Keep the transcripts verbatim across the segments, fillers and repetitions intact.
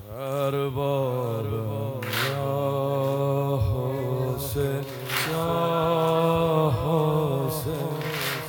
ارباب یا حسین یا حسین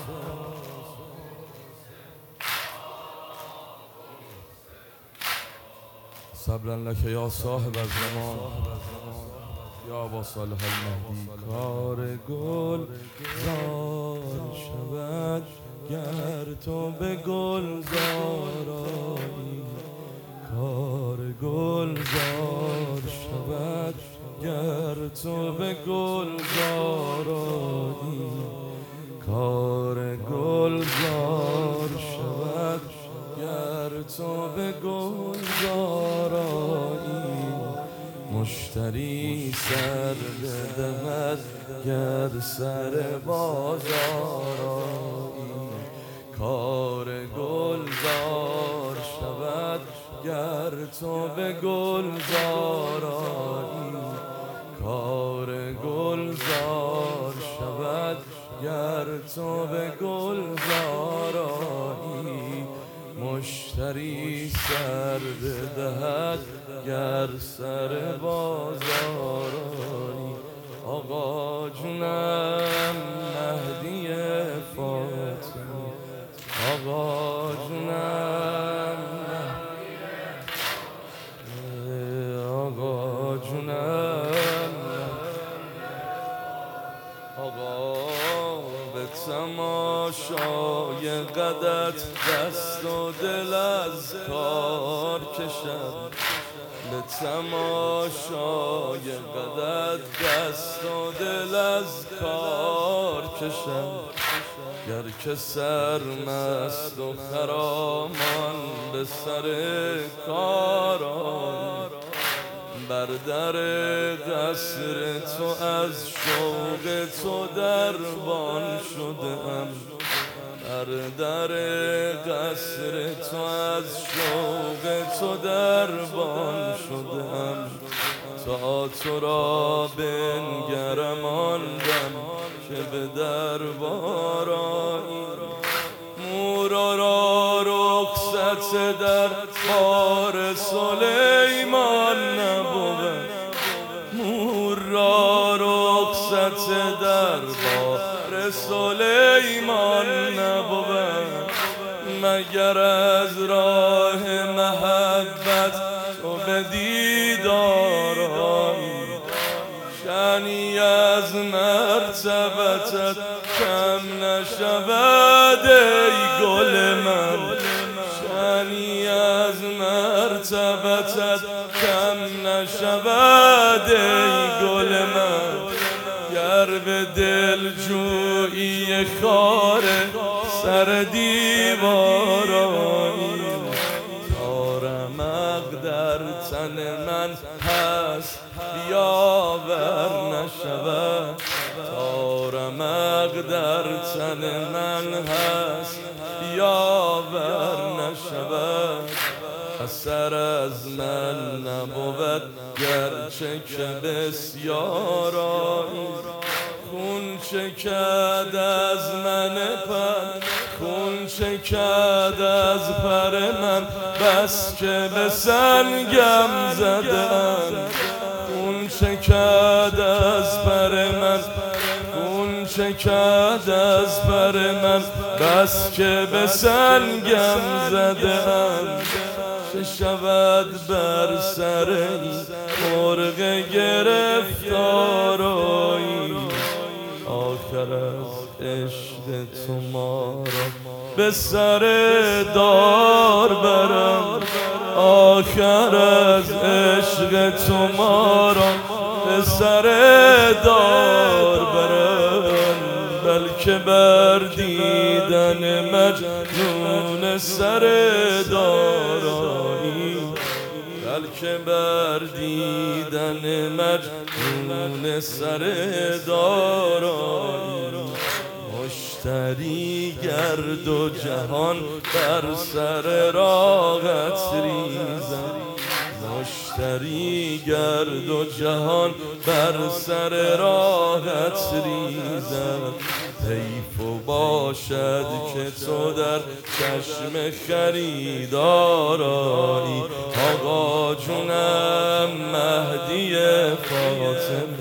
صبرا لک یا صاحب الزمان یا با صالح المهدی. کار گل زار شود گر تو به گلزار آیی، کار گل زار شود گر تو به گلزار آیی، کار گل زار شود گر تو به گلزار آیی، مشتری سر بدهد گر سر بازار آیی، کار گل زار شود گر تو به گلزار آیی، کار گل زار شود گر تو به گلزار آیی، مشتری سر بدهد گر سر بازار آیی. آقا جونم مهدی فاطمی، آقا جونم آقا جونم آقا به تماشای قدت دست و دل از کار کشم، به تماشای قدت دست و دل از کار کشم، گر که سرمست و خرامان به سر کار آیی، بر در قصر تو از شوق تو دربان شدم، بر در قصر تو از شوق تو دربان شدم، تا تو را بنگرم آن دم که به دربار آیی، مورا را رخصت در بار سلیمان نبود، مور را رخصت در بار سلیمان نبود، مگر از راه محبت تو به دیدار آیی، شأنی از مرتبتت کم نشود ای گل من، شأنی از مرتبتت کم نشود ای گل من، گر به دل جویی خار سر دیوار آیی، تا رمق در تن من هست بیاور نشود، تا رمق در تن من هست بیاور نشود، اثر از من نبود گرچه که بسیار آیی، خون چکد از من پر خون چکد از پر من، بس که به سنگم زدند، خون چکد از پر من خون چکد از پر من، بس که به سنگم زدند، چه شود بر سر این مرغ گرفتار آیی، آخر از عشق تو ما را به سر دار برم، آخر از عشق تو ما را به سر دار برم، بلکه بر دیدن مجنون سر دار آیی، بلکه بر دیدن مجنون سر دار آیی، مشتری گرد و جهان بر سر راحت ریزم، مشتری گرد و جهان بر سر راحت ریزم، حیف و باشد که تو در چشم خریدار آیی، آقا آقا جونم مهدی فاطمه